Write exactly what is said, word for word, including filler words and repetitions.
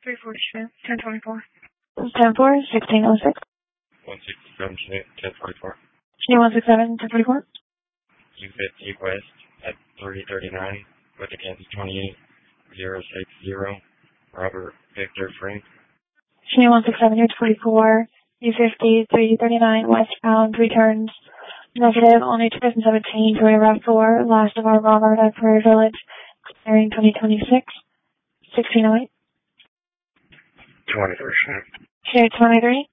three forty Schmidt, ten twenty-four. ten four, sixteen oh six. one sixty-seven Schmidt, ten forty-four. Schmidt one sixty-seven, ten forty-four. U fifty West at three thirty-nine with the Kansas twenty-eight, zero six zero. Robert Victor Frank. Schmidt one sixty-seven, U forty-four. U fifty, three thirty-nine westbound, returns negative, only two thousand seventeen, Joy Route four, last of our Robert at Prairie Village, clearing twenty twenty-six, sixteen oh eight. twenty-three Schmidt. Schmidt twenty-three.